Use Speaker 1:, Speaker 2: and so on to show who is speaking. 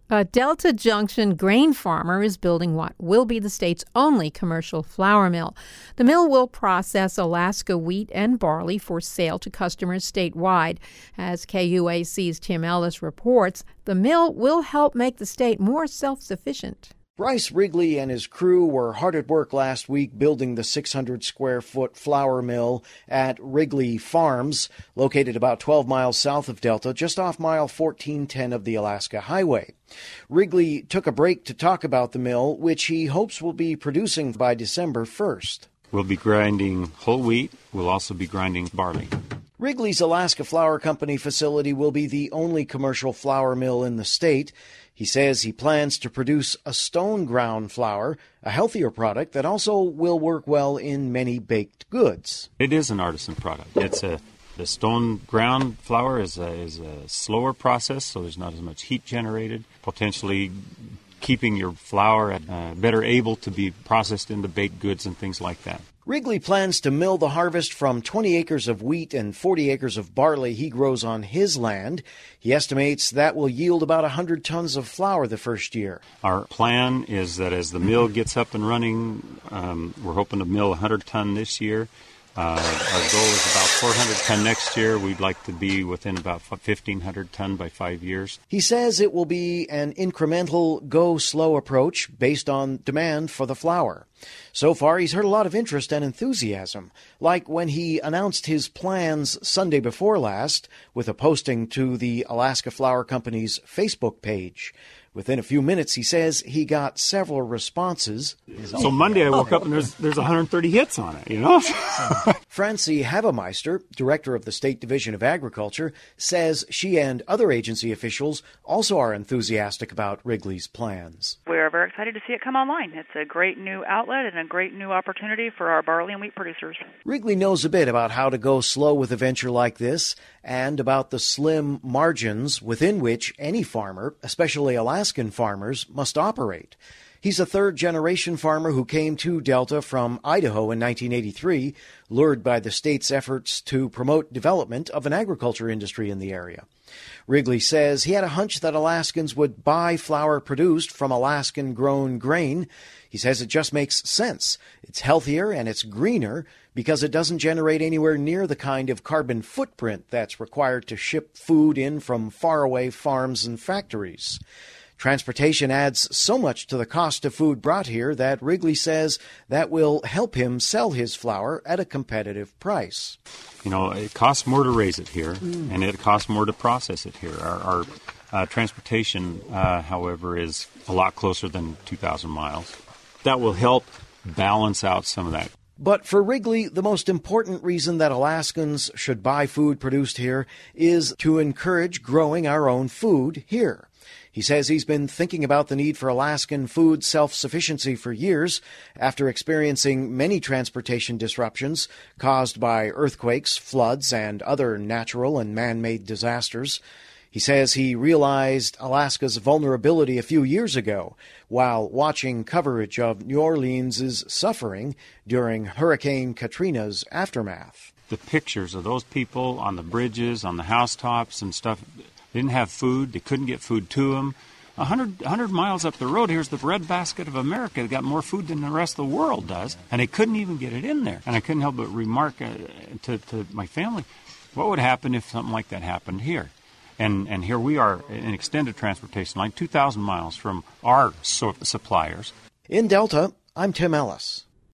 Speaker 1: A Delta Junction grain farmer is building what will be the state's only commercial flour mill. The mill will process Alaska wheat and barley for sale to customers statewide. As KUAC's Tim Ellis reports, the mill will help make the state more self-sufficient.
Speaker 2: Bryce Wrigley and his crew were hard at work last week building the 600-square-foot flour mill at Wrigley Farms, located about 12 miles south of Delta, just off mile 1410 of the Alaska Highway. Wrigley took a break to talk about the mill, which he hopes will be producing by December 1st.
Speaker 3: We'll be grinding whole wheat. We'll also be grinding barley.
Speaker 2: Wrigley's Alaska Flour Company facility will be the only commercial flour mill in the state. He says he plans to produce a stone ground flour, a healthier product that also will work well in many baked goods.
Speaker 3: It is an artisan product. The stone ground flour is a slower process, so there's not as much heat generated, potentially keeping your flour better able to be processed into baked goods and things like that.
Speaker 2: Wrigley plans to mill the harvest from 20 acres of wheat and 40 acres of barley he grows on his land. He estimates that will yield about 100 tons of flour the first year.
Speaker 3: Our plan is that as the mill gets up and running, we're hoping to mill 100 ton this year. Our goal is about 400 ton next year. We'd like to be within about 1,500 ton by 5 years.
Speaker 2: He says it will be an incremental, go-slow approach based on demand for the flour. So far, he's heard a lot of interest and enthusiasm, like when he announced his plans Sunday before last with a posting to the Alaska Flour Company's Facebook page. Within a few minutes, he says he got several responses.
Speaker 3: So Monday I woke up and there's 130 hits on it, you know?
Speaker 2: Francie Havemeister, director of the State Division of Agriculture, says she and other agency officials also are enthusiastic about Wrigley's plans.
Speaker 4: We're very excited to see it come online. It's a great new outlet and a great new opportunity for our barley and wheat producers.
Speaker 2: Wrigley knows a bit about how to go slow with a venture like this and about the slim margins within which any farmer, especially Alaskan farmers, must operate. He's a third-generation farmer who came to Delta from Idaho in 1983, lured by the state's efforts to promote development of an agriculture industry in the area. Wrigley says he had a hunch that Alaskans would buy flour produced from Alaskan-grown grain. He says it just makes sense. It's healthier and it's greener because it doesn't generate anywhere near the kind of carbon footprint that's required to ship food in from faraway farms and factories. Transportation adds so much to the cost of food brought here that Wrigley says that will help him sell his flour at a competitive price.
Speaker 3: You know, it costs more to raise it here, and it costs more to process it here. Our transportation, however, is a lot closer than 2,000 miles. That will help balance out some of that.
Speaker 2: But for Wrigley, the most important reason that Alaskans should buy food produced here is to encourage growing our own food here. He says he's been thinking about the need for Alaskan food self-sufficiency for years after experiencing many transportation disruptions caused by earthquakes, floods, and other natural and man-made disasters. He says he realized Alaska's vulnerability a few years ago while watching coverage of New Orleans' suffering during Hurricane Katrina's aftermath.
Speaker 3: The pictures of those people on the bridges, on the housetops and stuff, they didn't have food. They couldn't get food to them. 100 miles up the road, here's the breadbasket of America. They got more food than the rest of the world does, and they couldn't even get it in there. And I couldn't help but remark to my family, what would happen if something like that happened here? And here we are, an extended transportation line, 2,000 miles from our suppliers.
Speaker 2: In Delta, I'm Tim Ellis.